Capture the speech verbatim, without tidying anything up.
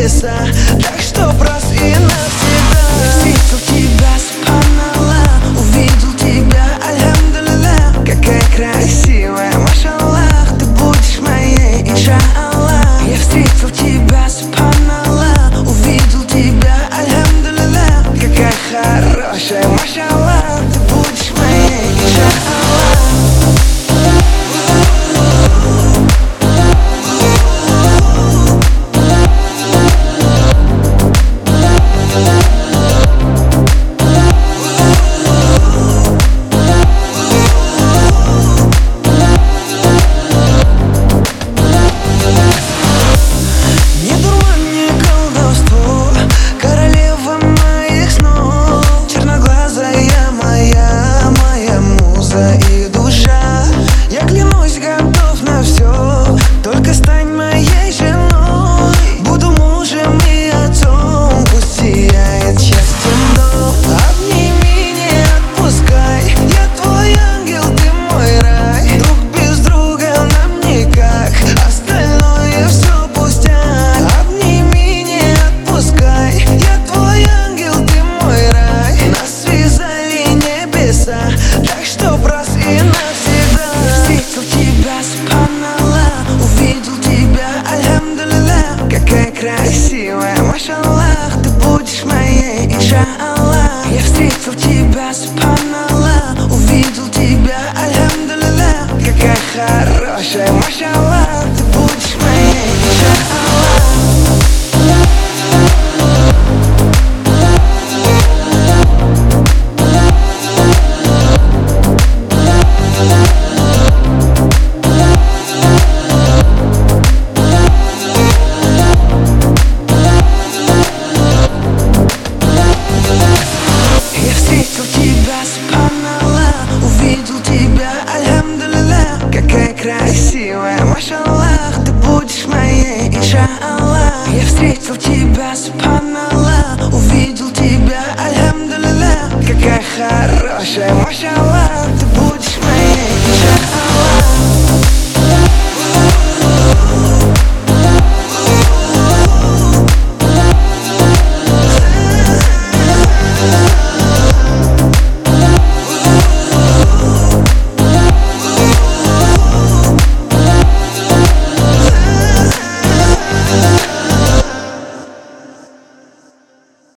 небеса, так что раз и навсегда. Я встретил тебя, субханаллах, увидел тебя, альхамдулиллах. Какая красивая, машаллах, ты будешь моей, иншаллах. Я встретил тебя, субханаллах, увидел тебя, альхамдулиллах. Какая хорошая, машаллах, ты будешь моей, иншаллах. И душа, я клянусь, готов на все. Только стань моей женой, буду мужем и отцом. Пусть сияет счастьем дом. Обними, не отпускай, я твой ангел, ты мой рай. Друг без друга нам никак, остальное все пустяк. Обними, не отпускай, я твой ангел, ты мой рай. Нас связали небеса, так что раз и навсегда. Я встретил тебя, субханаллах, увидел тебя, альхамдулиллах. Какая красивая, машаллах, ты будешь моей, иншаллах. Я встретил тебя, субханаллах, увидел тебя, альхамдулиллах. Какая хорошая, машаллах, ты будешь моей, иншаллах. Увидел тебя, альхамдулиллах. Какая красивая, машаллах, ты будешь моей, иншаллах. Я встретил тебя, субханаллах, увидел тебя, альхамдулиллах. Какая хорошая, машаллах, ты будешь